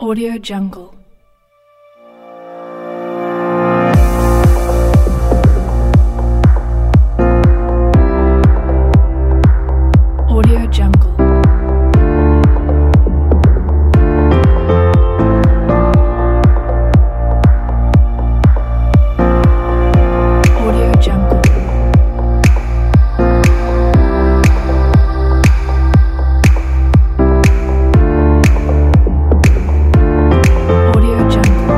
Audio Jungle. Audio Jungle. Audio Jungle. Audio Jungle.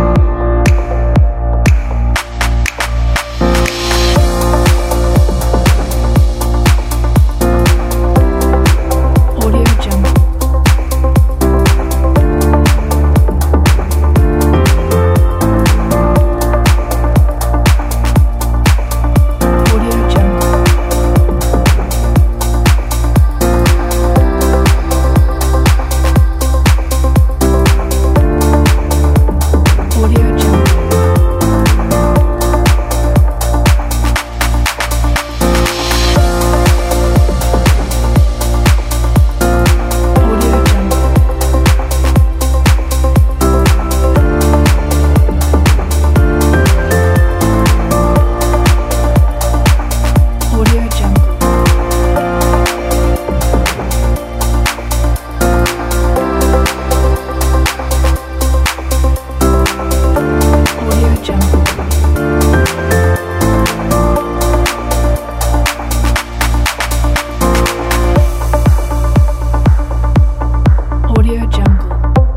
Audio Jungle. Audio Jungle. Audio Jungle. Audio Jungle. Audio Jungle. Audio Jungle. Audio Jungle.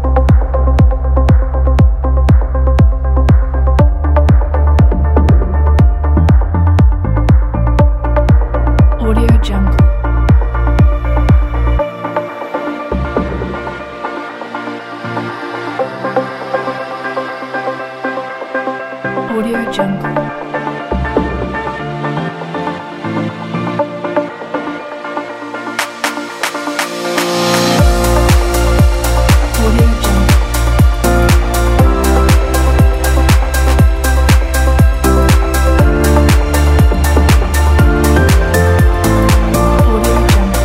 Audio Jungle. Audio Jungle. Audio Jungle. Audio Jungle.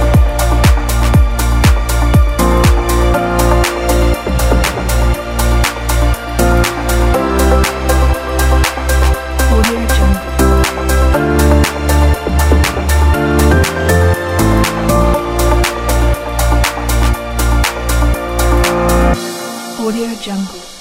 Audio Jungle. Audio Jungle.